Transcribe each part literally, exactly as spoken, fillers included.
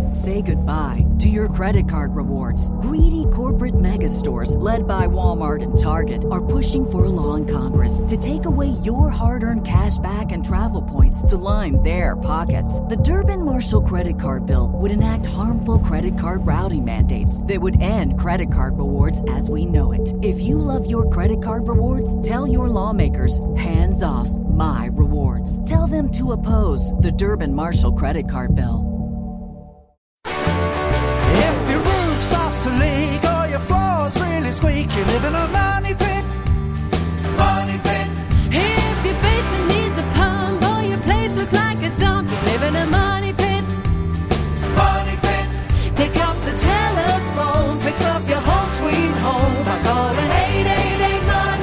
Say goodbye to your credit card rewards. Greedy corporate mega stores, led by Walmart and Target, are pushing for a law in Congress to take away your hard-earned cash back and travel points to line their pockets. The Durbin-Marshall credit card bill would enact harmful credit card routing mandates that would end credit card rewards as we know it. If you love your credit card rewards, tell your lawmakers, hands off my rewards. Tell them to oppose the Durbin-Marshall credit card bill. If your roof starts to leak or your floors really squeak, you live in a money pit. Money pit. If your basement needs a pump or your place looks like a dump, you live in a money pit. Money pit. Pick up the telephone, fix up your home sweet home by calling eight eight eight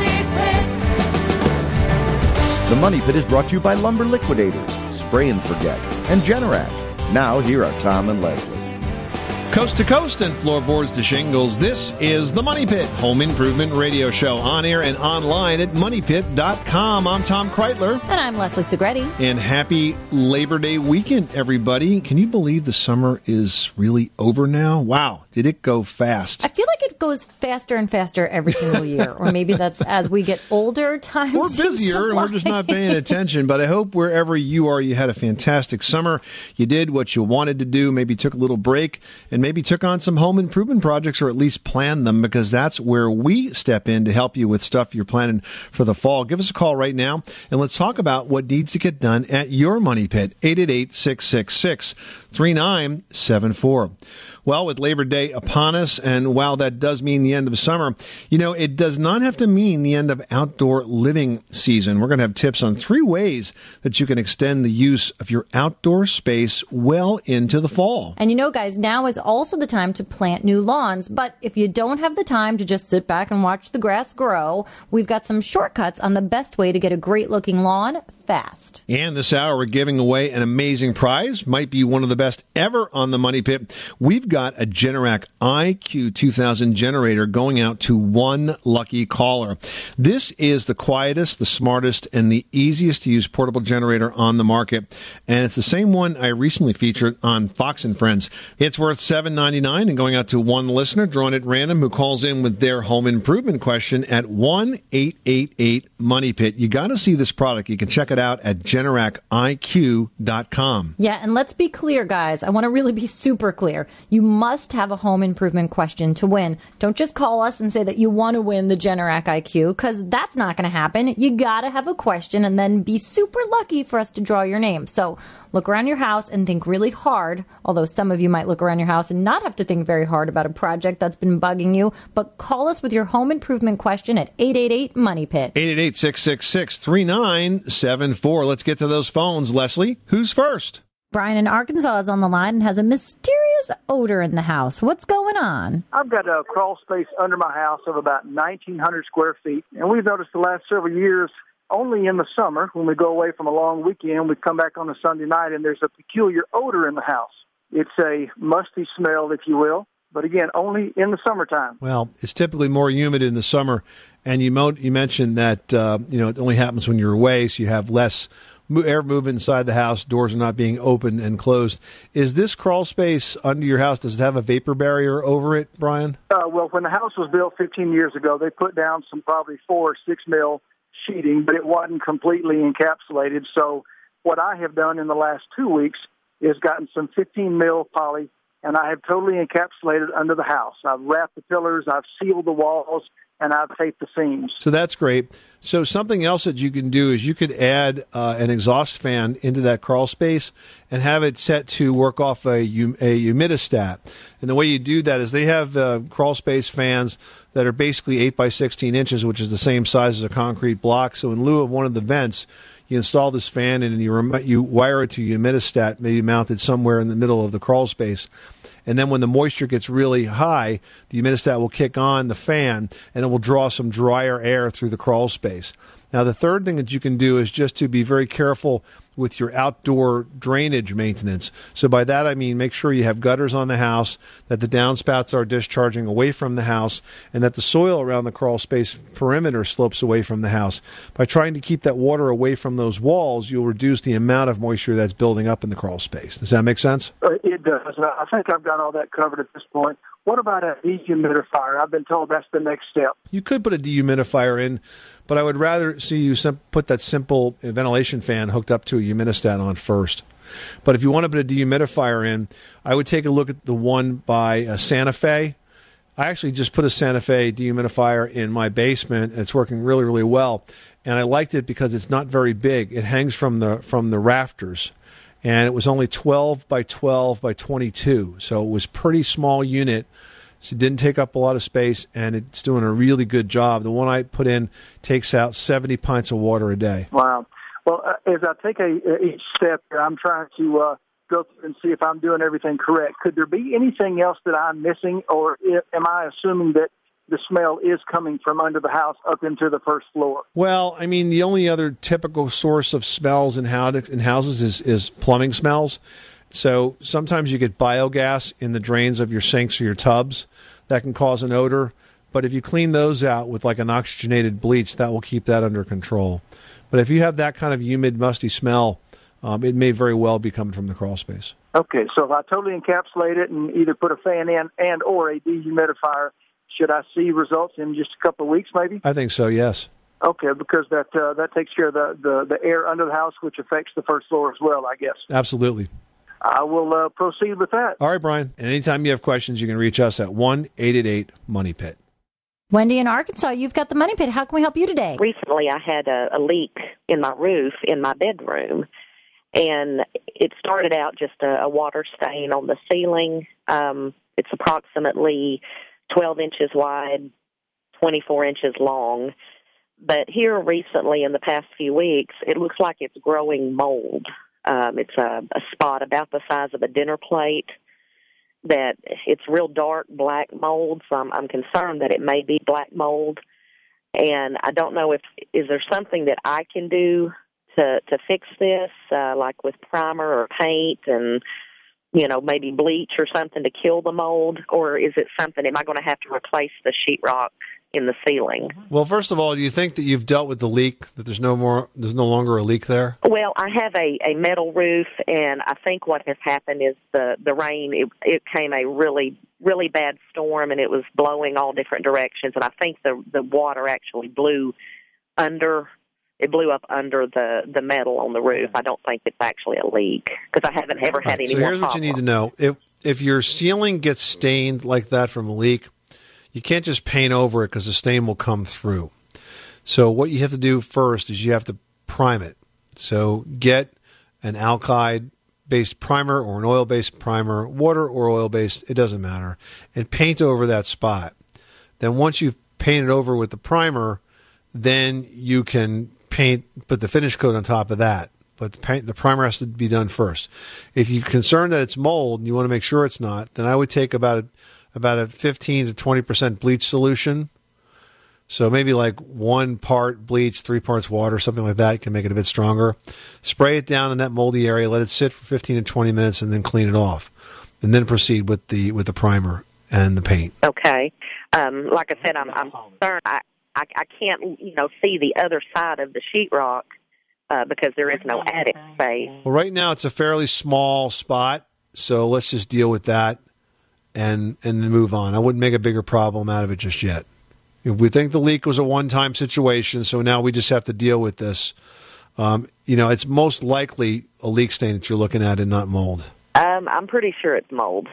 money pit. The Money Pit is brought to you by Lumber Liquidators, Spray and Forget, and Generac. Now, here are Tom and Leslie. Coast to coast and floorboards to shingles, this is the Money Pit Home Improvement Radio Show, on air and online at money pit dot com. I'm Tom Kreitler. And I'm Leslie Segretti. And happy Labor Day weekend, everybody. Can you believe the summer is really over now? Wow, did it go fast? I feel like it goes faster and faster every single year. Or maybe that's as we get older, time We're seems busier to and we're just not paying attention. But I hope wherever you are, you had a fantastic summer. You did what you wanted to do, maybe took a little break, and maybe took on some home improvement projects, or at least planned them, because that's where we step in to help you with stuff you're planning for the fall. Give us a call right now, and let's talk about what needs to get done at your Money Pit. eight eight eight, six six six, three nine seven four. Well, with Labor Day upon us, and while that does mean the end of summer, you know, it does not have to mean the end of outdoor living season. We're going to have tips on three ways that you can extend the use of your outdoor space well into the fall. And you know, guys, now is also the time to plant new lawns. But if you don't have the time to just sit back and watch the grass grow, we've got some shortcuts on the best way to get a great-looking lawn fast. And this hour, we're giving away an amazing prize. Might be one of the best ever on the Money Pit. We've got a Generac I Q two thousand generator going out to one lucky caller. This is the quietest, the smartest, and the easiest to use portable generator on the market. And it's the same one I recently featured on Fox and Friends. It's worth seven ninety-nine and going out to one listener drawn at random who calls in with their home improvement question at one eight eight eight money pit. You got to see this product. You can check it out at Generac I Q dot com. Yeah, and let's be clear, guys. I want to really be super clear. You must have a home improvement question to win. Don't just call us and say that you want to win the Generac I Q, because that's not going to happen. You got to have a question and then be super lucky for us to draw your name. So look around your house and think really hard, although some of you might look around your house and not have to think very hard about a project that's been bugging you. But call us with your home improvement question at eight eight eight money pit. eight eight eight, six six six, three nine seven four. Let's get to those phones. Leslie, who's first? Brian in Arkansas is on the line and has a mysterious odor in the house. What's going on? I've got a crawl space under my house of about nineteen hundred square feet, and we've noticed the last several years, only in the summer, when we go away from a long weekend, we come back on a Sunday night, and there's a peculiar odor in the house. It's a musty smell, if you will, but again, only in the summertime. Well, it's typically more humid in the summer, and you, mo- you mentioned that uh, you know it only happens when you're away, so you have less air movement inside the house, doors are not being opened and closed. Is this crawl space under your house, does it have a vapor barrier over it, Brian? Uh, well, when the house was built fifteen years ago, they put down some probably four or six mil sheeting, but it wasn't completely encapsulated. So what I have done in the last two weeks is gotten some fifteen mil poly, and I have totally encapsulated under the house. I've wrapped the pillars, I've sealed the walls, and I've taped the seams. So that's great. So something else that you can do is you could add uh, an exhaust fan into that crawl space and have it set to work off a, a humidistat. And the way you do that is they have uh, crawl space fans that are basically eight by sixteen inches, which is the same size as a concrete block. So in lieu of one of the vents, you install this fan in and you, rem- you wire it to a humidistat, maybe mounted somewhere in the middle of the crawl space. And then when the moisture gets really high, the humidistat will kick on the fan, and it will draw some drier air through the crawl space. Now, the third thing that you can do is just to be very careful with your outdoor drainage maintenance. So by that I mean make sure you have gutters on the house, that the downspouts are discharging away from the house, and that the soil around the crawl space perimeter slopes away from the house. By trying to keep that water away from those walls, you'll reduce the amount of moisture that's building up in the crawl space. Does that make sense? It does. I think I've got all that covered at this point. What about a dehumidifier? I've been told that's the next step. You could put a dehumidifier in, but I would rather see you sim- put that simple ventilation fan hooked up to a humidistat on first. But if you want to put a dehumidifier in, I would take a look at the one by uh, Santa Fe. I actually just put a Santa Fe dehumidifier in my basement. It's working really, really well. And I liked it because it's not very big. It hangs from the from the rafters. And it was only twelve by twelve by twenty-two. So it was a pretty small unit. So it didn't take up a lot of space, and it's doing a really good job. The one I put in takes out seventy pints of water a day. Wow. Well, uh, as I take a, uh, each step here, I'm trying to uh, go through and see if I'm doing everything correct. Could there be anything else that I'm missing, or if, am I assuming that the smell is coming from under the house up into the first floor? Well, I mean, the only other typical source of smells in, how in houses is, is plumbing smells. So sometimes you get biogas in the drains of your sinks or your tubs. That can cause an odor. But if you clean those out with like an oxygenated bleach, that will keep that under control. But if you have that kind of humid, musty smell, um, it may very well be coming from the crawl space. Okay, so if I totally encapsulate it and either put a fan in and or a dehumidifier, should I see results in just a couple of weeks maybe? I think so, yes. Okay, because that uh, that takes care of the, the, the air under the house, which affects the first floor as well, I guess. Absolutely. I will uh, proceed with that. All right, Brian. And anytime you have questions, you can reach us at one eight eight eight money pit. Wendy in Arkansas, you've got the Money Pit. How can we help you today? Recently, I had a, a leak in my roof in my bedroom, and it started out just a, a water stain on the ceiling. Um, it's approximately twelve inches wide, twenty-four inches long. But here recently, in the past few weeks, it looks like it's growing mold. Um, it's a, a spot about the size of a dinner plate. That it's real dark black mold, so I'm, I'm concerned that it may be black mold. And I don't know if is there something that I can do to to fix this, uh, like with primer or paint, and you know maybe bleach or something to kill the mold, or is it something? Am I going to have to replace the sheetrock in the ceiling? Well, first of all, do you think that you've dealt with the leak? That there's no more, there's no longer a leak there? Well, I have a, a metal roof, and I think what has happened is the the rain. It, it came a really really bad storm, and it was blowing all different directions. And I think the the water actually blew under. It blew up under the, the metal on the roof. I don't think it's actually a leak because I haven't ever had right, any so more here's what problems. you need to know. If if your ceiling gets stained like that from a leak, you can't just paint over it because the stain will come through. So what you have to do first is you have to prime it. So get an alkyd-based primer or an oil-based primer, water or oil-based, it doesn't matter, and paint over that spot. Then once you've painted over with the primer, then you can paint, put the finish coat on top of that. But the, paint, the primer has to be done first. If you're concerned that it's mold and you want to make sure it's not, then I would take about a, about a fifteen to twenty percent bleach solution. So maybe like one part bleach, three parts water, something like that. You can make it a bit stronger. Spray it down in that moldy area, let it sit for fifteen to twenty minutes, and then clean it off. And then proceed with the with the primer and the paint. Okay. Um, like I said, I'm, I'm concerned. I, I, I can't, you know, see the other side of the sheetrock uh, because there is no attic space. Well, right now it's a fairly small spot, so let's just deal with that and and then move on. I wouldn't make a bigger problem out of it just yet. If we think the leak was a one-time situation, so now we just have to deal with this, um, you know, it's most likely a leak stain that you're looking at and not mold. Um, I'm pretty sure it's mold.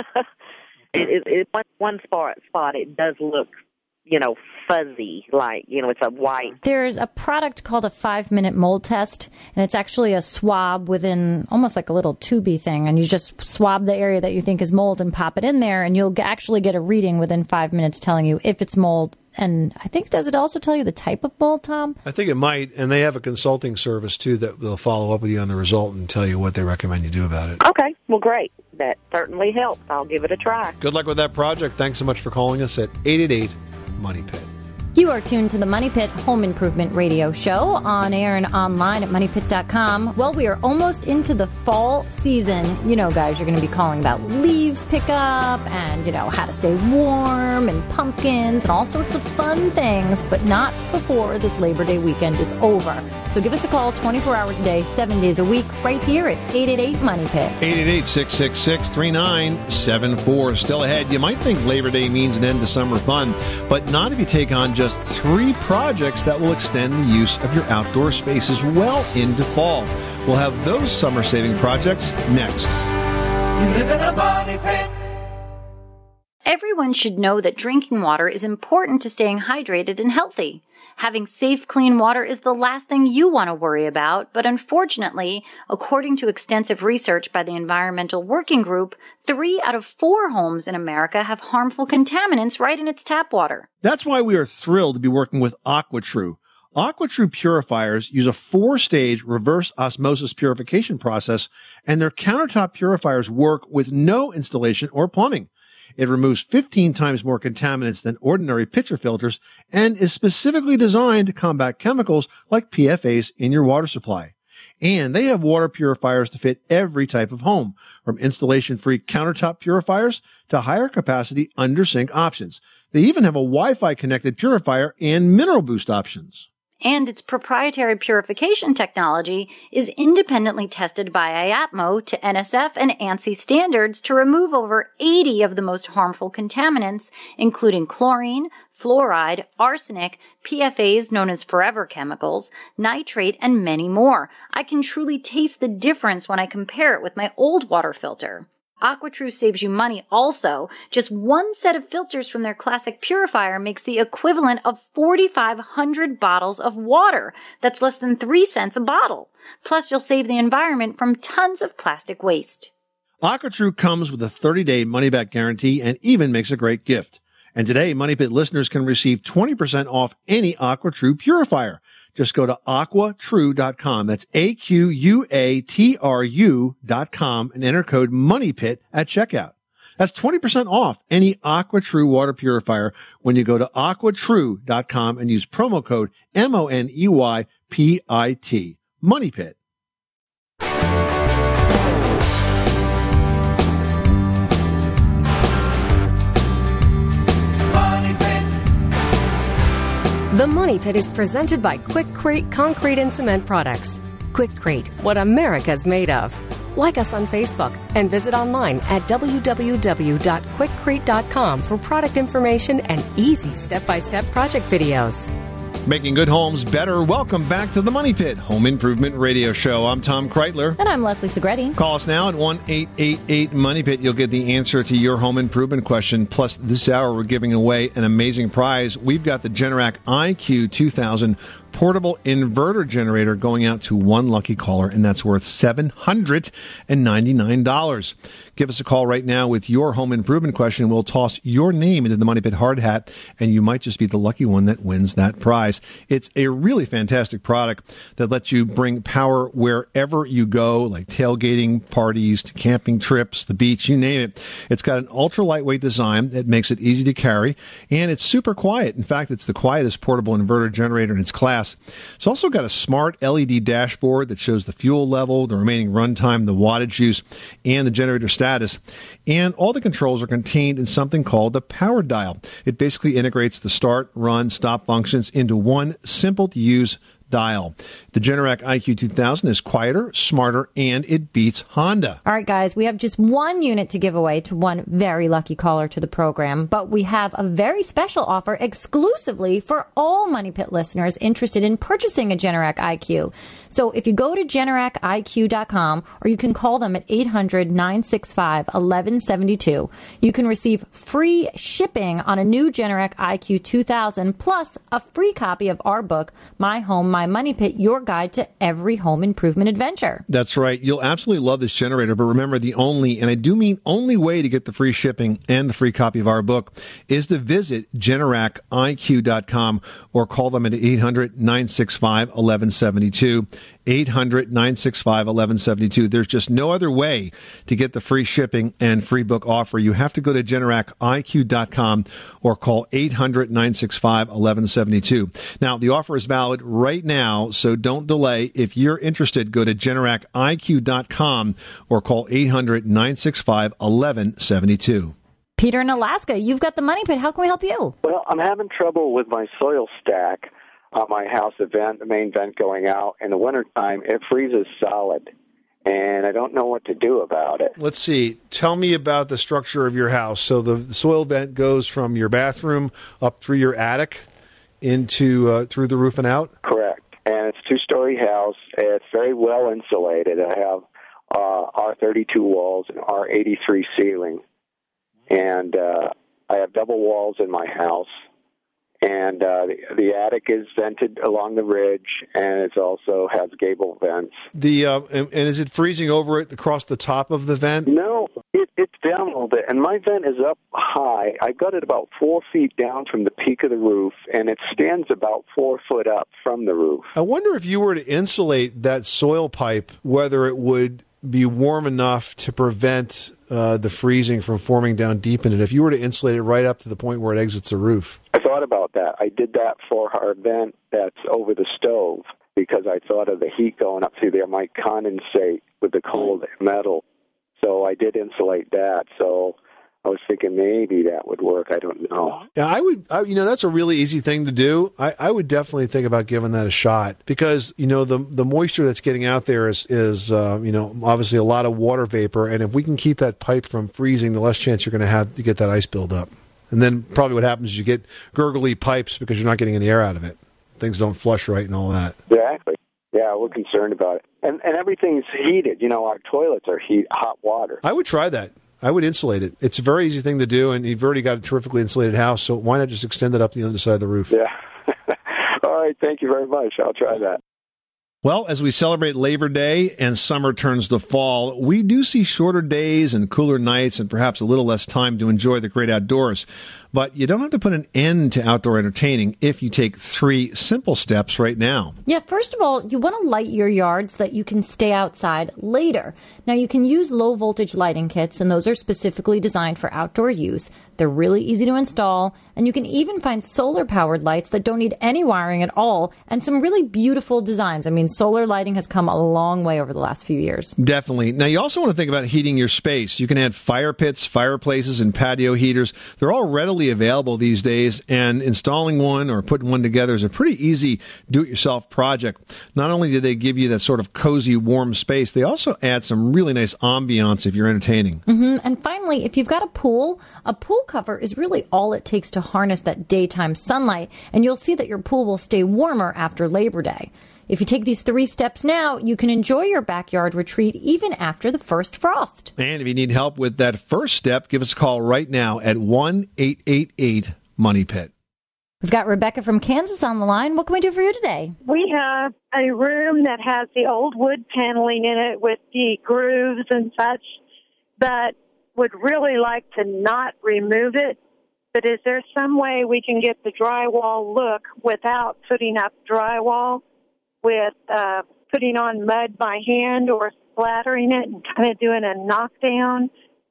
it, it, it, one, one spot, spot, it does look, you know, fuzzy, like, you know, it's a white. There's a product called a five-minute mold test, and it's actually a swab within almost like a little tubey thing, and you just swab the area that you think is mold and pop it in there, and you'll actually get a reading within five minutes telling you if it's mold. And I think, does it also tell you the type of mold, Tom? I think it might, and they have a consulting service, too, that they'll follow up with you on the result and tell you what they recommend you do about it. Okay, well, great. That certainly helps. I'll give it a try. Good luck with that project. Thanks so much for calling us at eight eight eight money pit. You are tuned to the Money Pit Home Improvement Radio Show, on air and online at money pit dot com. Well, we are almost into the fall season. You know, guys, you're going to be calling about leaves pickup and, you know, how to stay warm and pumpkins and all sorts of fun things, but not before this Labor Day weekend is over. So give us a call twenty-four hours a day, seven days a week, right here at eight eight eight, money pit. eight eight eight, six six six, three nine seven four. Still ahead. You might think Labor Day means an end to summer fun, but not if you take on just three projects that will extend the use of your outdoor spaces well into fall. We'll have those summer-saving projects next. You live in a money pit. Everyone should know that drinking water is important to staying hydrated and healthy. Having safe, clean water is the last thing you want to worry about, but unfortunately, according to extensive research by the Environmental Working Group, three out of four homes in America have harmful contaminants right in its tap water. That's why we are thrilled to be working with AquaTrue. AquaTrue purifiers use a four-stage reverse osmosis purification process, and their countertop purifiers work with no installation or plumbing. It removes fifteen times more contaminants than ordinary pitcher filters and is specifically designed to combat chemicals like P F As in your water supply. And they have water purifiers to fit every type of home, from installation-free countertop purifiers to higher capacity under-sink options. They even have a Wi-Fi connected purifier and mineral boost options. And its proprietary purification technology is independently tested by I A P M O to N S F and ANSI standards to remove over eighty of the most harmful contaminants, including chlorine, fluoride, arsenic, P F As known as forever chemicals, nitrate, and many more. I can truly taste the difference when I compare it with my old water filter. AquaTrue saves you money also. Just one set of filters from their classic purifier makes the equivalent of forty-five hundred bottles of water. That's less than three cents a bottle. Plus, you'll save the environment from tons of plastic waste. AquaTrue comes with a thirty-day money-back guarantee and even makes a great gift. And today, Money Pit listeners can receive twenty percent off any AquaTrue purifier. Just go to aqua true dot com. That's A Q U A T R U dot com and enter code MONEYPIT at checkout. That's twenty percent off any AquaTrue water purifier when you go to aqua true dot com and use promo code M O N E Y P I T. MONEYPIT. The Money Pit is presented by Quikrete Concrete and Cement Products. Quikrete, what America's made of. Like us on Facebook and visit online at w w w dot quikrete dot com for product information and easy step-by-step project videos. Making good homes better. Welcome back to the Money Pit Home Improvement Radio Show. I'm Tom Kreitler. And I'm Leslie Segretti. Call us now at one eight eight eight money pit. You'll get the answer to your home improvement question. Plus, this hour we're giving away an amazing prize. We've got the Generac I Q two thousand portable inverter generator going out to one lucky caller, and that's worth seven hundred ninety-nine dollars. Give us a call right now with your home improvement question. We'll toss your name into the Money Pit hard hat, and you might just be the lucky one that wins that prize. It's a really fantastic product that lets you bring power wherever you go, like tailgating, parties, to camping trips, the beach, you name it. It's got an ultra lightweight design that makes it easy to carry, and it's super quiet. In fact, it's the quietest portable inverter generator in its class. It's also got a smart L E D dashboard that shows the fuel level, the remaining runtime, the wattage use, and the generator status. And all the controls are contained in something called the power dial. It basically integrates the start, run, stop functions into one simple-to-use dial. The Generac I Q two thousand is quieter, smarter, and it beats Honda. All right, guys, we have just one unit to give away to one very lucky caller to the program, but we have a very special offer exclusively for all Money Pit listeners interested in purchasing a Generac I Q. So if you go to generac I Q dot com, or you can call them at eight hundred, nine six five, one one seven two, you can receive free shipping on a new Generac I Q two thousand, plus a free copy of our book, My Home, My Money Pit, your guide to every home improvement adventure. That's right. You'll absolutely love this generator, but remember, the only, and I do mean only way to get the free shipping and the free copy of our book is to visit generac I Q dot com or call them at eight hundred, nine six five, one one seven two. eight hundred, nine six five, eleven seventy-two. There's just no other way to get the free shipping and free book offer. You have to go to Generac I Q dot com or call eight hundred, nine six five, eleven seventy-two. Now, the offer is valid right now, so don't delay. If you're interested, go to Generac I Q dot com or call eight hundred, nine six five, eleven seventy-two. Peter in Alaska, you've got the money pit. How can we help you? Well, I'm having trouble with my soil stack on my house, the vent, the main vent going out. In the wintertime, it freezes solid, and I don't know what to do about it. Let's see. Tell me about the structure of your house. So the soil vent goes from your bathroom up through your attic into uh, through the roof and out? Correct. And it's a two-story house. It's very well insulated. I have uh, R thirty-two walls and R eighty-three ceiling. And uh, I have double walls in my house. And uh, the, the attic is vented along the ridge, and it also has gable vents. The uh, and, and is it freezing over it across the top of the vent? No, it, it's down a little bit, and my vent is up high. I got it about four feet down from the peak of the roof, and it stands about four foot up from the roof. I wonder if you were to insulate that soil pipe, whether it would be warm enough to prevent uh, the freezing from forming down deep in it. If you were to insulate it right up to the point where it exits the roof. I thought about that. I did that for our vent that's over the stove because I thought of the heat going up through there might condensate with the cold metal. So I did insulate that. So I was thinking maybe that would work. I don't know. Yeah, I would, I, you know, that's a really easy thing to do. I, I would definitely think about giving that a shot because, you know, the the moisture that's getting out there is, is uh, you know, obviously a lot of water vapor. And if we can keep that pipe from freezing, the less chance you're going to have to get that ice buildup. And then probably what happens is you get gurgly pipes because you're not getting any air out of it. Things don't flush right and all that. Exactly. Yeah, we're concerned about it. And and everything's heated. You know, our toilets are heat hot water. I would try that. I would insulate it. It's a very easy thing to do, and you've already got a terrifically insulated house, so why not just extend it up the other side of the roof? Yeah. All right, thank you very much. I'll try that. Well, as we celebrate Labor Day and summer turns to fall, we do see shorter days and cooler nights and perhaps a little less time to enjoy the great outdoors. But you don't have to put an end to outdoor entertaining if you take three simple steps right now. Yeah, first of all, you want to light your yard so that you can stay outside later. Now, you can use low-voltage lighting kits, and those are specifically designed for outdoor use. They're really easy to install, and you can even find solar-powered lights that don't need any wiring at all, and some really beautiful designs. I mean, solar lighting has come a long way over the last few years. Definitely. Now, you also want to think about heating your space. You can add fire pits, fireplaces, and patio heaters. They're all readily available these days, and installing one or putting one together is a pretty easy do-it-yourself project. Not only do they give you that sort of cozy, warm space, they also add some really nice ambiance if you're entertaining. Mm-hmm. And finally, if you've got a pool, a pool cover is really all it takes to harness that daytime sunlight, and you'll see that your pool will stay warmer after Labor Day. If you take these three steps now, you can enjoy your backyard retreat even after the first frost. And if you need help with that first step, give us a call right now at one eight eight eight money pit. We've got Rebecca from Kansas on the line. What can we do for you today? We have a room that has the old wood paneling in it with the grooves and such, but would really like to not remove it. But is there some way we can get the drywall look without putting up drywall? With uh, putting on mud by hand or splattering it and kind of doing a knockdown?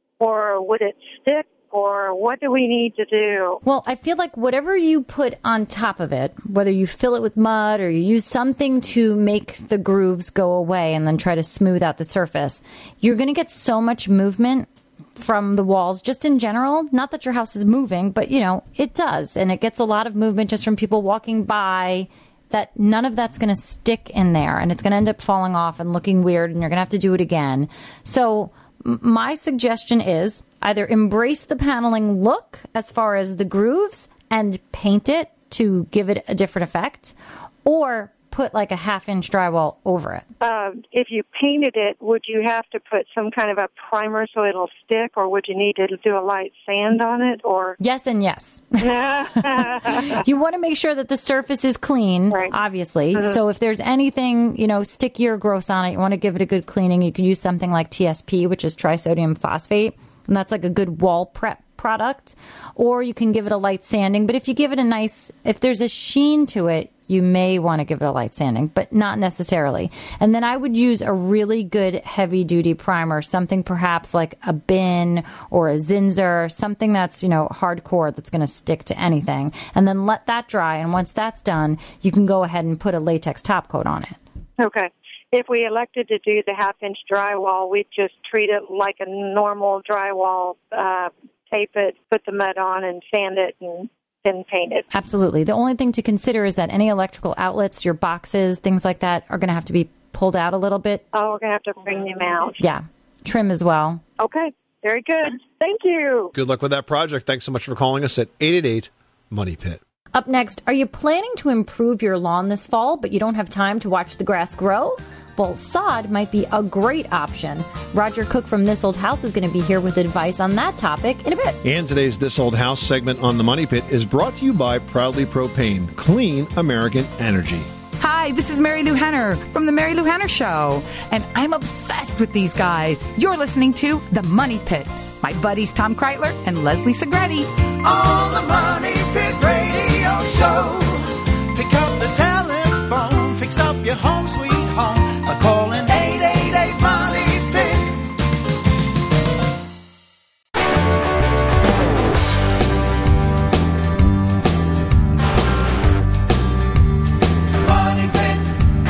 Or would it stick? Or what do we need to do? Well, I feel like whatever you put on top of it, whether you fill it with mud or you use something to make the grooves go away and then try to smooth out the surface, you're going to get so much movement from the walls just in general. Not that your house is moving, but, you know, it does. And it gets a lot of movement just from people walking by, that none of that's going to stick in there, and it's going to end up falling off and looking weird, and you're going to have to do it again. So m- my suggestion is either embrace the paneling look as far as the grooves and paint it to give it a different effect, or put like a half-inch drywall over it. Uh, if you painted it, would you have to put some kind of a primer so it'll stick, or would you need to do a light sand on it? Or yes and yes. You want to make sure that the surface is clean, right. Obviously. Mm-hmm. So if there's anything, you know, sticky or gross on it, you want to give it a good cleaning. You can use something like T S P, which is trisodium phosphate, and that's like a good wall prep product. Or you can give it a light sanding. But if you give it a nice, if there's a sheen to it, you may want to give it a light sanding, but not necessarily. And then I would use a really good heavy-duty primer, something perhaps like a Bin or a Zinsser, something that's, you know, hardcore that's going to stick to anything. And then let that dry, and once that's done, you can go ahead and put a latex top coat on it. Okay. If we elected to do the half-inch drywall, we'd just treat it like a normal drywall, uh, tape it, put the mud on, and sand it, and then paint it. Absolutely. The only thing to consider is that any electrical outlets, your boxes, things like that, are going to have to be pulled out a little bit. Oh, we're going to have to bring them out. Yeah. Trim as well. Okay. Very good. Thank you. Good luck with that project. Thanks so much for calling us at eight eight eight, Money Pit. Up next, are you planning to improve your lawn this fall, but you don't have time to watch the grass grow? Well, sod might be a great option. Roger Cook from This Old House is going to be here with advice on that topic in a bit. And today's This Old House segment on the Money Pit is brought to you by Proudly Propane, clean American energy. Hi, this is Mary Lou Henner from The Mary Lou Henner Show, and I'm obsessed with these guys. You're listening to The Money Pit. My buddies Tom Kreitler and Leslie Segretti. On the Money Pit Radio Show. Pick up the telephone, fix up your home sweet home by calling eight eight eight, Money Pit. Money Pit.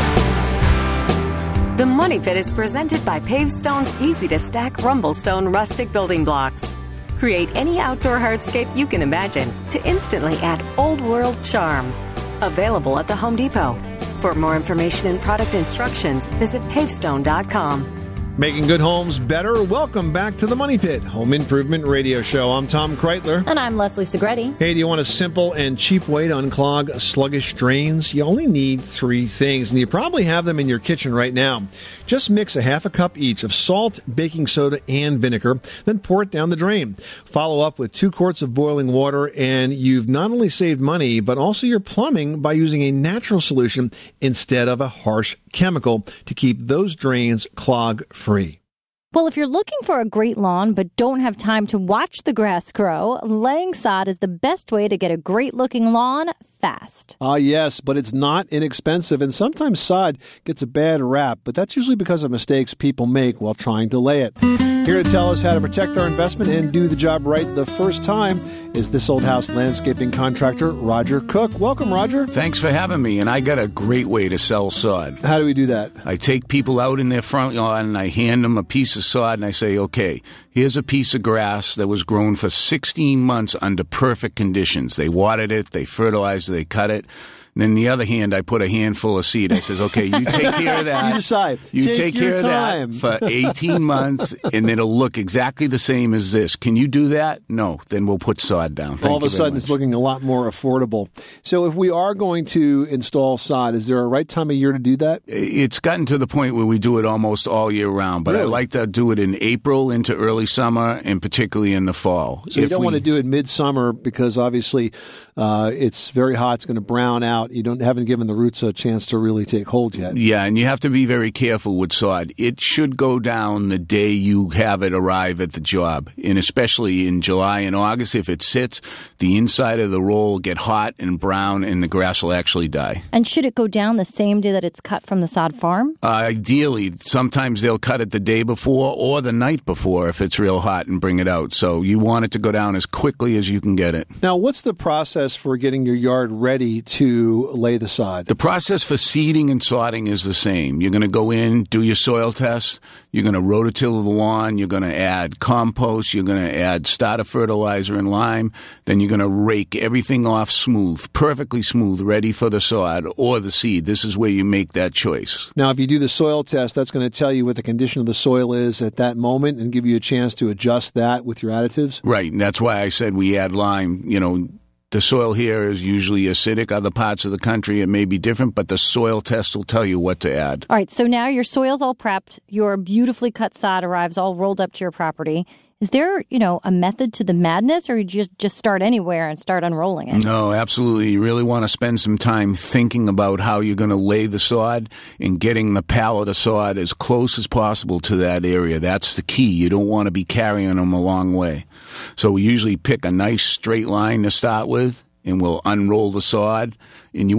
The Money Pit is presented by Pavestone's easy-to-stack Rumblestone rustic building blocks. Create any outdoor hardscape you can imagine to instantly add old-world charm. Available at the Home Depot. For more information and product instructions, visit pavestone dot com. Making good homes better. Welcome back to the Money Pit Home Improvement Radio Show. I'm Tom Kreitler. And I'm Leslie Segretti. Hey, do you want a simple and cheap way to unclog sluggish drains? You only need three things, and you probably have them in your kitchen right now. Just mix a half a cup each of salt, baking soda, and vinegar, then pour it down the drain. Follow up with two quarts of boiling water, and you've not only saved money, but also your plumbing by using a natural solution instead of a harsh chemical to keep those drains clog-free. Well, if you're looking for a great lawn but don't have time to watch the grass grow, laying sod is the best way to get a great-looking lawn fast. Ah, yes, but it's not inexpensive, and sometimes sod gets a bad rap, but that's usually because of mistakes people make while trying to lay it. Here to tell us how to protect our investment and do the job right the first time is This Old House landscaping contractor, Roger Cook. Welcome, Roger. Thanks for having me, and I got a great way to sell sod. How do we do that? I take people out in their front lawn, and I hand them a piece of sod, and I say, okay, here's a piece of grass that was grown for sixteen months under perfect conditions. They watered it, they fertilized it, they cut it. And then the other hand, I put a handful of seed. I says, okay, you take care of that. You decide. You take, take your care time. of that for eighteen months, and it'll look exactly the same as this. Can you do that? No. Then we'll put sod down. Thank All of you a sudden, much. it's looking a lot more affordable. So if we are going to install sod, is there a right time of year to do that? It's gotten to the point where we do it almost all year round, but Really? I like to do it in April into early summer, and particularly in the fall. So you If don't we- want to do it midsummer because obviously uh, it's very hot. It's going to brown out. You don't haven't given the roots a chance to really take hold yet. Yeah, and you have to be very careful with sod. It should go down the day you have it arrive at the job, and especially in July and August. If it sits, the inside of the roll will get hot and brown, and the grass will actually die. And should it go down the same day that it's cut from the sod farm? Uh, ideally, sometimes they'll cut it the day before or the night before if it's real hot and bring it out. So you want it to go down as quickly as you can get it. Now, what's the process for getting your yard ready to lay the sod? The process for seeding and sodding is the same. You're going to go in, do your soil test. You're going to rototill the lawn. You're going to add compost. You're going to add starter fertilizer and lime. Then you're going to rake everything off smooth, perfectly smooth, ready for the sod or the seed. This is where you make that choice. Now, if you do the soil test, that's going to tell you what the condition of the soil is at that moment and give you a chance to adjust that with your additives. Right, and that's why I said we add lime. You know, the soil here is usually acidic. Other parts of the country, it may be different, but the soil test will tell you what to add. All right, so now your soil's all prepped. Your beautifully cut sod arrives all rolled up to your property. Is there, you know, a method to the madness, or you just, just start anywhere and start unrolling it? No, absolutely. You really want to spend some time thinking about how you're going to lay the sod and getting the pallet of sod as close as possible to that area. That's the key. You don't want to be carrying them a long way. So we usually pick a nice straight line to start with, and we'll unroll the sod, and you want to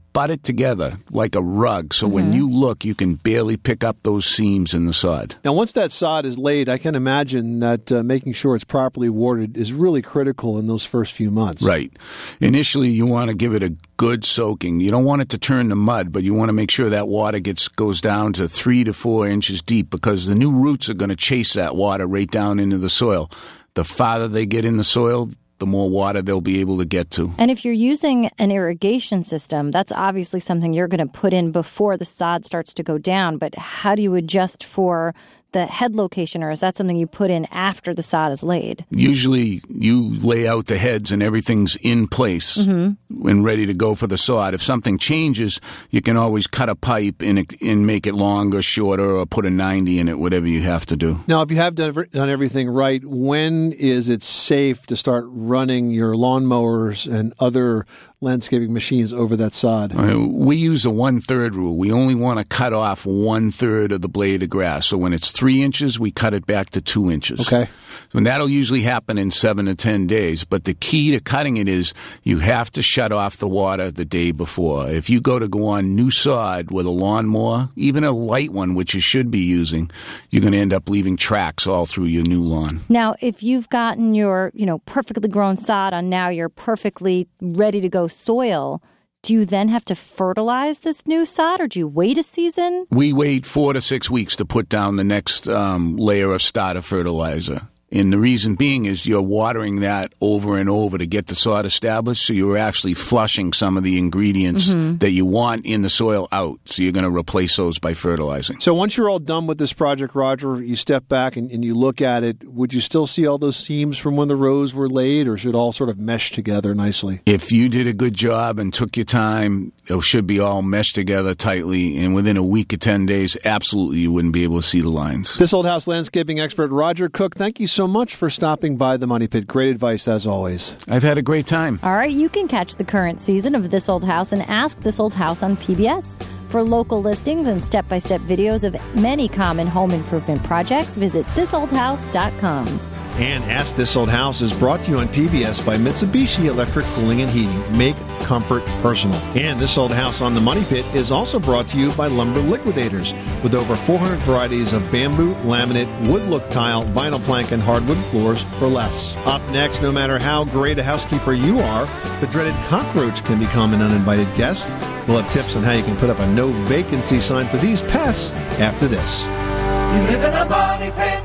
butted together like a rug. So mm-hmm. when you look, you can barely pick up those seams in the sod. Now, once that sod is laid, I can imagine that uh, making sure it's properly watered is really critical in those first few months. Right. Initially, you want to give it a good soaking. You don't want it to turn to mud, but you want to make sure that water gets goes down to three to four inches deep, because the new roots are going to chase that water right down into the soil. The farther they get in the soil, the more water they'll be able to get to. And if you're using an irrigation system, that's obviously something you're going to put in before the sod starts to go down. But how do you adjust for the head location, or is that something you put in after the sod is laid? Usually you lay out the heads and everything's in place mm-hmm. and ready to go for the sod. If something changes, you can always cut a pipe and, and make it longer, shorter, or put a ninety in it, whatever you have to do. Now, if you have done, done everything right, when is it safe to start running your lawnmowers and other landscaping machines over that sod? Uh, we use a one-third rule. We only want to cut off one-third of the blade of grass. So when it's three inches, we cut it back to two inches. Okay. And that'll usually happen in seven to ten days. But the key to cutting it is you have to shut off the water the day before. If you go to go on new sod with a lawnmower, even a light one, which you should be using, you're going to end up leaving tracks all through your new lawn. Now, if you've gotten your, you know, perfectly grown sod on now your perfectly ready to go soil, do you then have to fertilize this new sod, or do you wait a season? We wait four to six weeks to put down the next um, layer of starter fertilizer. And the reason being is you're watering that over and over to get the sod established, so you're actually flushing some of the ingredients mm-hmm. that you want in the soil out. So you're going to replace those by fertilizing. So once you're all done with this project, Roger, you step back and, and you look at it, would you still see all those seams from when the rows were laid, or should it all sort of mesh together nicely? If you did a good job and took your time, it should be all meshed together tightly, and within a week or ten days, absolutely you wouldn't be able to see the lines. This Old House landscaping expert, Roger Cook, thank you so much for stopping by the Money Pit. Great advice, as always. I've had a great time. All right, you can catch the current season of This Old House and Ask This Old House on P B S. For local listings and step-by-step videos of many common home improvement projects, visit this old house dot com. And Ask This Old House is brought to you on P B S by Mitsubishi Electric Cooling and Heating. Make comfort personal. And This Old House on the Money Pit is also brought to you by Lumber Liquidators, with over four hundred varieties of bamboo, laminate, wood look tile, vinyl plank, and hardwood floors for less. Up next, no matter how great a housekeeper you are, the dreaded cockroach can become an uninvited guest. We'll have tips on how you can put up a no vacancy sign for these pests after this. You live in a money pit.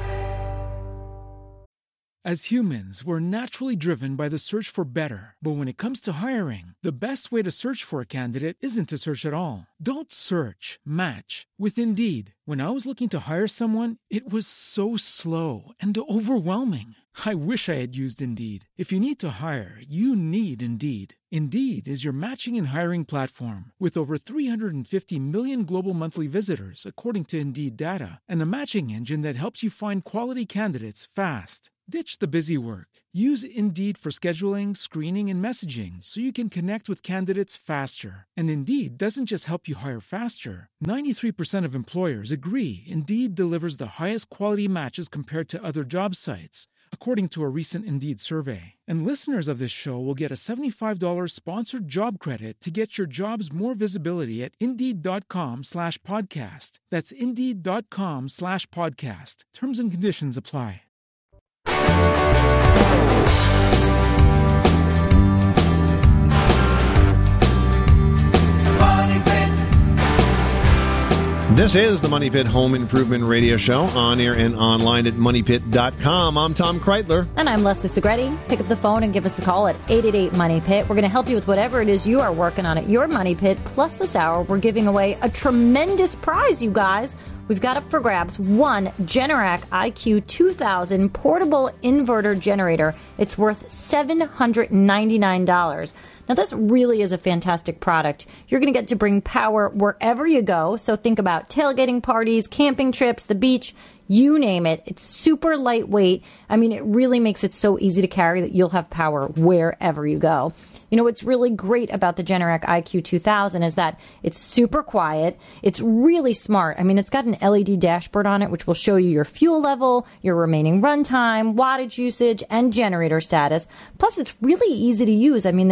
As humans, we're naturally driven by the search for better. But when it comes to hiring, the best way to search for a candidate isn't to search at all. Don't search, match with Indeed. When I was looking to hire someone, it was so slow and overwhelming. I wish I had used Indeed. If you need to hire, you need Indeed. Indeed is your matching and hiring platform with over three hundred fifty million global monthly visitors, according to Indeed data, and a matching engine that helps you find quality candidates fast. Ditch the busy work. Use Indeed for scheduling, screening, and messaging so you can connect with candidates faster. And Indeed doesn't just help you hire faster. ninety-three percent of employers agree Indeed delivers the highest quality matches compared to other job sites, according to a recent Indeed survey. And listeners of this show will get a seventy-five dollars sponsored job credit to get your jobs more visibility at Indeed.com slash podcast. That's Indeed.com slash podcast. Terms and conditions apply. This is the Money Pit Home Improvement Radio Show, on air and online at money pit dot com. I'm Tom Kreitler. And I'm Leslie Segretti. Pick up the phone and give us a call at eight eight eight, money pit. We're going to help you with whatever it is you are working on at your Money Pit. Plus, this hour, we're giving away a tremendous prize, you guys. We've got up for grabs one Generac I Q two thousand portable inverter generator. It's worth seven hundred ninety-nine dollars. Now, this really is a fantastic product. You're going to get to bring power wherever you go. So think about tailgating parties, camping trips, the beach, you name it. It's super lightweight. I mean, it really makes it so easy to carry that you'll have power wherever you go. You know, what's really great about the Generac I Q two thousand is that it's super quiet. It's really smart. I mean, it's got an L E D dashboard on it, which will show you your fuel level, your remaining runtime, wattage usage, and generator status. Plus, it's really easy to use. I mean, there's one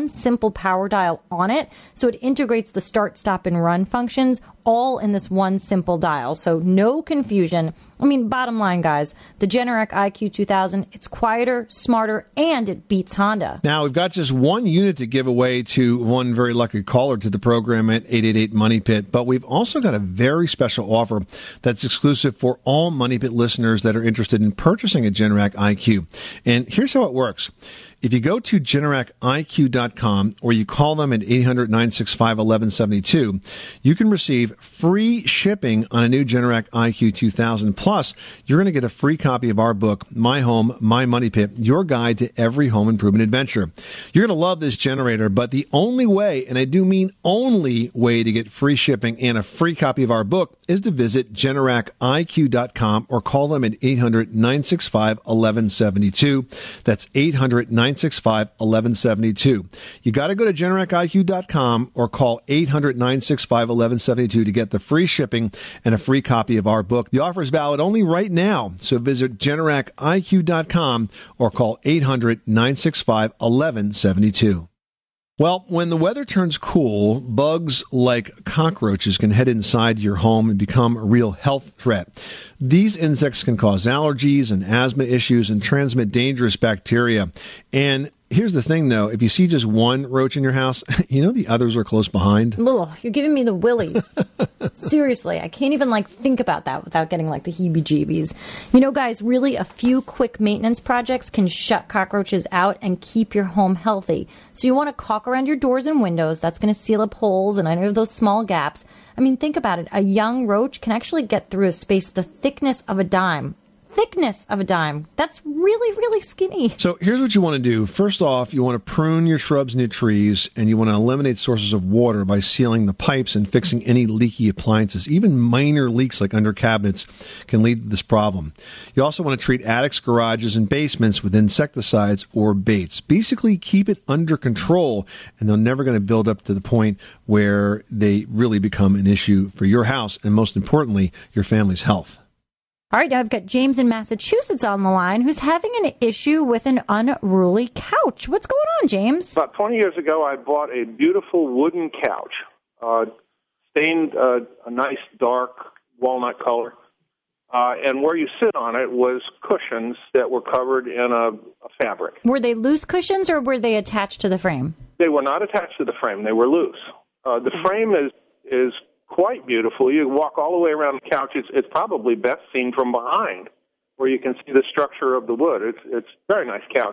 one simple power dial on it, so it integrates the start, stop, and run functions all in this one simple dial. So no confusion. I mean, bottom line, guys, the Generac I Q two thousand, it's quieter, smarter, and it beats Honda. Now, we've got just one unit to give away to one very lucky caller to the program at eight eight eight Money Pit, but we've also got a very special offer that's exclusive for all Money Pit listeners that are interested in purchasing a Generac I Q. And here's how it works. If you go to Generac I Q dot com or you call them at eight hundred, nine six five, one one seven two, you can receive free shipping on a new Generac I Q two thousand. Plus, you're going to get a free copy of our book, My Home, My Money Pit, your guide to every home improvement adventure. You're going to love this generator, but the only way, and I do mean only way to get free shipping and a free copy of our book is to visit Generac I Q dot com or call them at eight hundred, nine six five, one one seven two. That's eight hundred, nine six five, one one seven two. You got to go to Generac I Q dot com or call eight hundred, nine six five, one one seven two to get the free shipping and a free copy of our book. The offer is valid only right now, so visit Generac I Q dot com or call eight hundred, nine six five, one one seven two. Well, when the weather turns cool, bugs like cockroaches can head inside your home and become a real health threat. These insects can cause allergies and asthma issues and transmit dangerous bacteria. And here's the thing, though. If you see just one roach in your house, you know the others are close behind. Ugh, you're giving me the willies. Seriously, I can't even, like, think about that without getting, like, the heebie-jeebies. You know, guys, really a few quick maintenance projects can shut cockroaches out and keep your home healthy. So you want to caulk around your doors and windows. That's going to seal up holes and any of those small gaps. I mean, think about it. A young roach can actually get through a space the thickness of a dime. Thickness of a dime. That's really, really skinny. So here's what you want to do. First off, you want to prune your shrubs and your trees, and you want to eliminate sources of water by sealing the pipes and fixing any leaky appliances. Even minor leaks like under cabinets can lead to this problem. You also want to treat attics, garages, and basements with insecticides or baits. Basically, keep it under control, and they're never going to build up to the point where they really become an issue for your house and, most importantly, your family's health. All right, now I've got James in Massachusetts on the line who's having an issue with an unruly couch. What's going on, James? About twenty years ago, I bought a beautiful wooden couch, uh, stained uh, a nice dark walnut color, uh, and where you sit on it was cushions that were covered in a, a fabric. Were they loose cushions or were they attached to the frame? They were not attached to the frame. They were loose. Uh, the frame is is quite beautiful. You walk all the way around the couch. It's, it's probably best seen from behind, where you can see the structure of the wood. It's it's a very nice couch.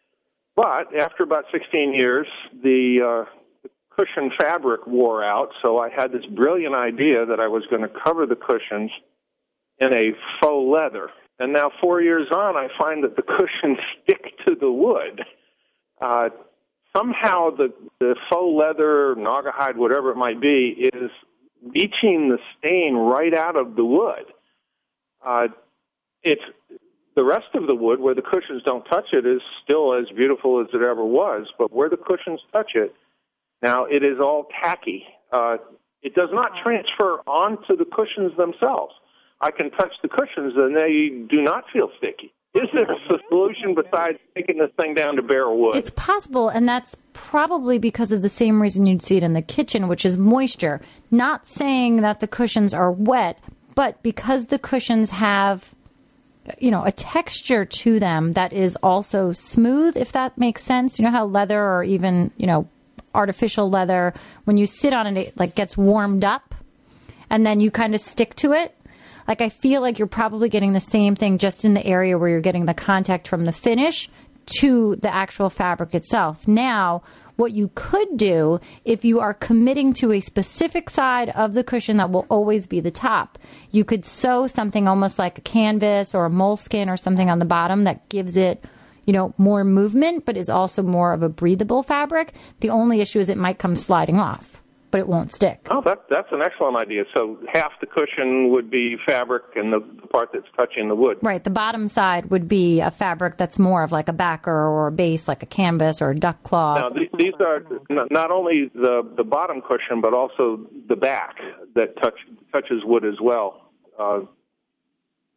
But after about sixteen years, the, uh, the cushion fabric wore out, so I had this brilliant idea that I was going to cover the cushions in a faux leather. And now four years on, I find that the cushions stick to the wood. Uh, somehow the, the faux leather, naugahyde, whatever it might be, is reaching the stain right out of the wood. Uh, it's the rest of the wood, where the cushions don't touch it, is still as beautiful as it ever was, but where the cushions touch it, now it is all tacky. Uh, it does not transfer onto the cushions themselves. I can touch the cushions and they do not feel sticky. Is there a solution besides taking this thing down to bare wood? It's possible, and that's probably because of the same reason you'd see it in the kitchen, which is moisture. Not saying that the cushions are wet, but because the cushions have, you know, a texture to them that is also smooth, if that makes sense. You know how leather or even, you know, artificial leather, when you sit on it, it like gets warmed up, and then you kind of stick to it. Like, I feel like you're probably getting the same thing just in the area where you're getting the contact from the finish to the actual fabric itself. Now, what you could do, if you are committing to a specific side of the cushion that will always be the top, you could sew something almost like a canvas or a moleskin or something on the bottom that gives it, you know, more movement, but is also more of a breathable fabric. The only issue is it might come sliding off, but it won't stick. Oh, that, that's an excellent idea. So half the cushion would be fabric and the, the part that's touching the wood. Right. The bottom side would be a fabric that's more of like a backer or a base, like a canvas or a duck cloth. Now, th- these are not only the, the bottom cushion, but also the back that touch, touches wood as well. Uh,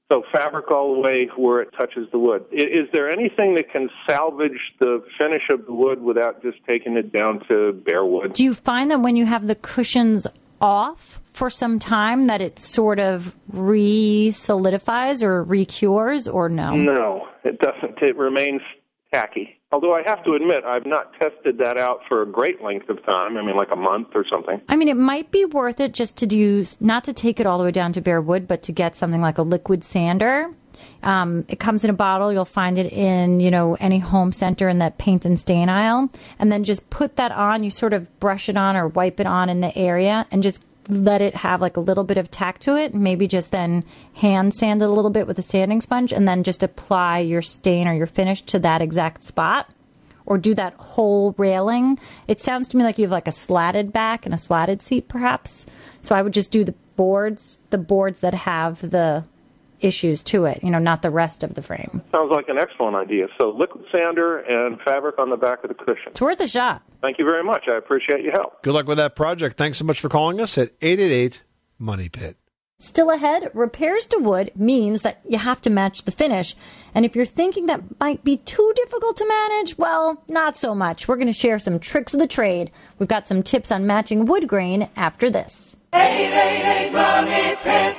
So fabric all the way where it touches the wood. I- Is there anything that can salvage the finish of the wood without just taking it down to bare wood? Do you find that when you have the cushions off for some time that it sort of re-solidifies or re-cures, or no? No, it doesn't. It remains tacky. Although I have to admit, I've not tested that out for a great length of time. I mean, like a month or something. I mean, it might be worth it just to use, not to take it all the way down to bare wood, but to get something like a liquid sander. Um, it comes in a bottle. You'll find it in, you know, any home center in that paint and stain aisle. And then just put that on. You sort of brush it on or wipe it on in the area and just let it have like a little bit of tack to it. Maybe just then hand sand it a little bit with a sanding sponge and then just apply your stain or your finish to that exact spot. Or do that whole railing. It sounds to me like you have like a slatted back and a slatted seat, perhaps. So I would just do the boards, the boards that have the issues to it, you know, not the rest of the frame. Sounds like an excellent idea. So liquid sander and fabric on the back of the cushion. It's worth a shot. Thank you very much. I appreciate your help. Good luck with that project. Thanks so much for calling us at eight eight eight, money pit. Still ahead, repairs to wood means that you have to match the finish. And if you're thinking that might be too difficult to manage, well, not so much. We're going to share some tricks of the trade. We've got some tips on matching wood grain after this. eight eight eight, money pit.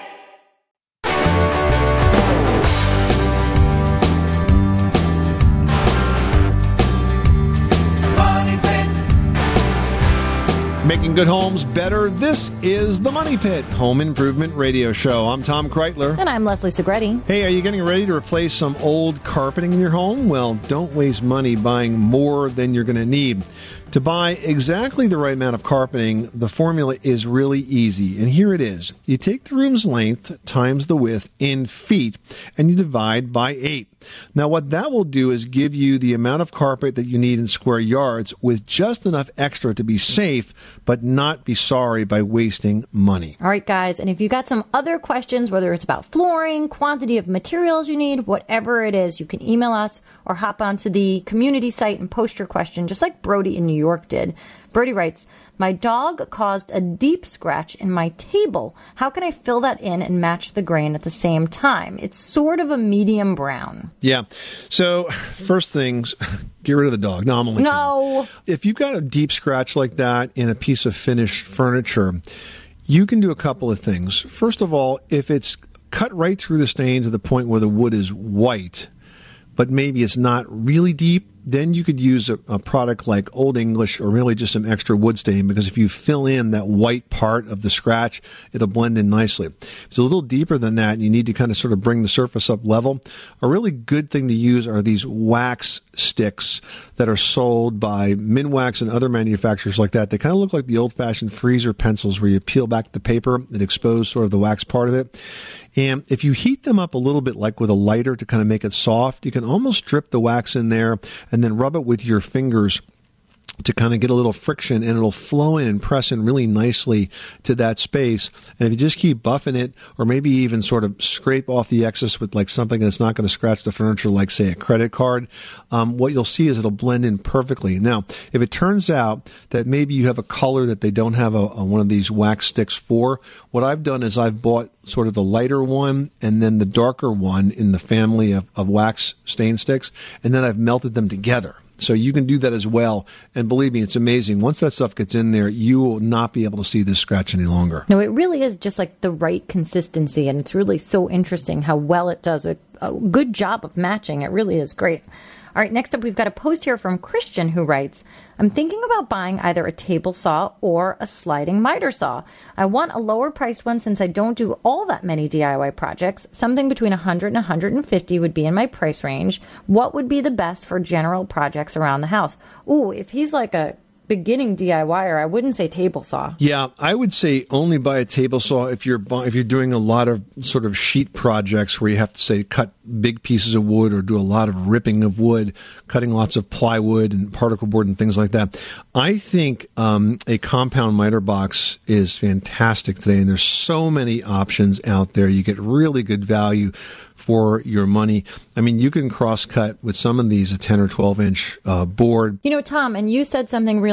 Making good homes better. This is the Money Pit Home Improvement Radio Show. I'm Tom Kreitler. And I'm Leslie Segretti. Hey, are you getting ready to replace some old carpeting in your home? Well, don't waste money buying more than you're going to need. To buy exactly the right amount of carpeting, the formula is really easy, and here it is. You take the room's length times the width in feet, and you divide by eight. Now, what that will do is give you the amount of carpet that you need in square yards with just enough extra to be safe, but not be sorry by wasting money. All right, guys, and if you got some other questions, whether it's about flooring, quantity of materials you need, whatever it is, you can email us or hop onto the community site and post your question, just like Brody in New York did. Brody writes, my dog caused a deep scratch in my table. How can I fill that in and match the grain at the same time? It's sort of a medium brown. Yeah. So first things, get rid of the dog. No, I'm only No. kidding. If you've got a deep scratch like that in a piece of finished furniture, you can do a couple of things. First of all, if it's cut right through the stain to the point where the wood is white, but maybe it's not really deep, then you could use a, a product like Old English or really just some extra wood stain, because if you fill in that white part of the scratch, it'll blend in nicely. If it's a little deeper than that and you need to kind of sort of bring the surface up level, a really good thing to use are these wax sticks that are sold by Minwax and other manufacturers like that. They kind of look like the old-fashioned freezer pencils where you peel back the paper and expose sort of the wax part of it. And if you heat them up a little bit, like with a lighter to kind of make it soft, you can almost strip the wax in there and then rub it with your fingers to kind of get a little friction, and it'll flow in and press in really nicely to that space. And if you just keep buffing it, or maybe even sort of scrape off the excess with like something that's not going to scratch the furniture, like say a credit card, um, what you'll see is it'll blend in perfectly. Now, if it turns out that maybe you have a color that they don't have a, a one of these wax sticks for, what I've done is I've bought sort of the lighter one and then the darker one in the family of, of wax stain sticks, and then I've melted them together. So you can do that as well. And believe me, it's amazing. Once that stuff gets in there, you will not be able to see this scratch any longer. No, it really is just like the right consistency. And it's really so interesting how well it does a, a good job of matching. It really is great. All right, next up, we've got a post here from Christian who writes, I'm thinking about buying either a table saw or a sliding miter saw. I want a lower priced one since I don't do all that many D I Y projects. Something between one hundred and one hundred fifty would be in my price range. What would be the best for general projects around the house? Ooh, if he's like a beginning DIYer, I wouldn't say table saw. Yeah, I would say only buy a table saw if you're bu- if you're doing a lot of sort of sheet projects where you have to say cut big pieces of wood or do a lot of ripping of wood, cutting lots of plywood and particle board and things like that. I think um, a compound miter box is fantastic today, and there's so many options out there. You get really good value for your money. I mean, you can cross-cut with some of these a ten or twelve inch uh, board. You know, Tom, and you said something really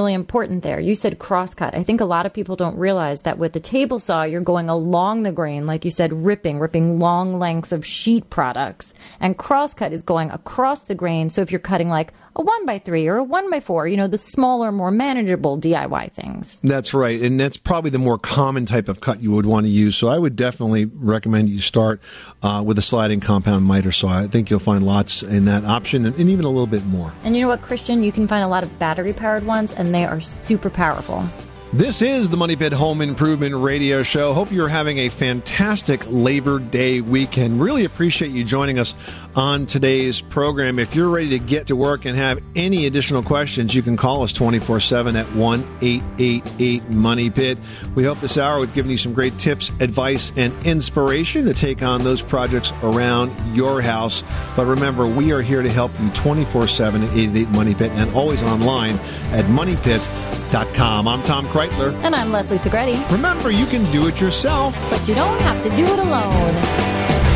really important there. You said crosscut. I think a lot of people don't realize that with the table saw, you're going along the grain, like you said, ripping, ripping long lengths of sheet products. And crosscut is going across the grain. So if you're cutting like a one by three or a one by four, you know, the smaller, more manageable D I Y things. That's right. And that's probably the more common type of cut you would want to use. So I would definitely recommend you start uh, with a sliding compound miter saw. I think you'll find lots in that option and, and even a little bit more. And you know what, Christian? You can find a lot of battery-powered ones, and they are super powerful. This is the Money Pit Home Improvement Radio Show. Hope you're having a fantastic Labor Day weekend. Really appreciate you joining us on today's program. If you're ready to get to work and have any additional questions, you can call us twenty-four seven at one eight eight eight Money Pit. We hope this hour we've given you some great tips, advice, and inspiration to take on those projects around your house. But remember, we are here to help you twenty-four seven at eight eight eight Money Pit and always online at money pit dot com. I'm Tom Kreitler. And I'm Leslie Segretti. Remember, you can do it yourself, but you don't have to do it alone.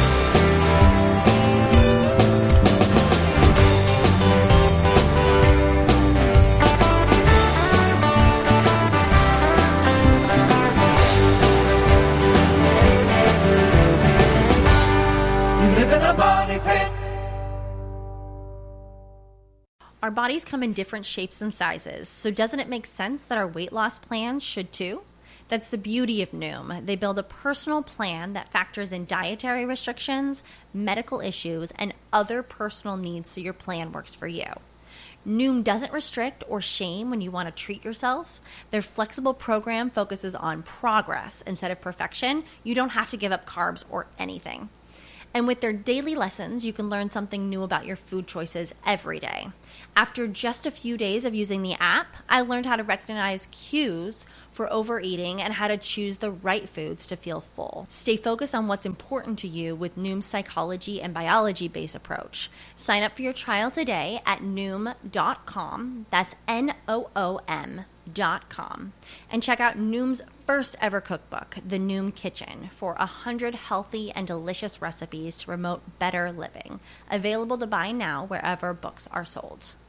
Our bodies come in different shapes and sizes, so doesn't it make sense that our weight loss plans should too? That's the beauty of Noom. They build a personal plan that factors in dietary restrictions, medical issues, and other personal needs so your plan works for you. Noom doesn't restrict or shame when you want to treat yourself. Their flexible program focuses on progress instead of perfection. You don't have to give up carbs or anything. And with their daily lessons, you can learn something new about your food choices every day. After just a few days of using the app, I learned how to recognize cues for overeating and how to choose the right foods to feel full. Stay focused on what's important to you with Noom's psychology and biology-based approach. Sign up for your trial today at noom dot com. That's N O O M dot com. And check out Noom's first ever cookbook, The Noom Kitchen, for one hundred healthy and delicious recipes to promote better living. Available to buy now wherever books are sold.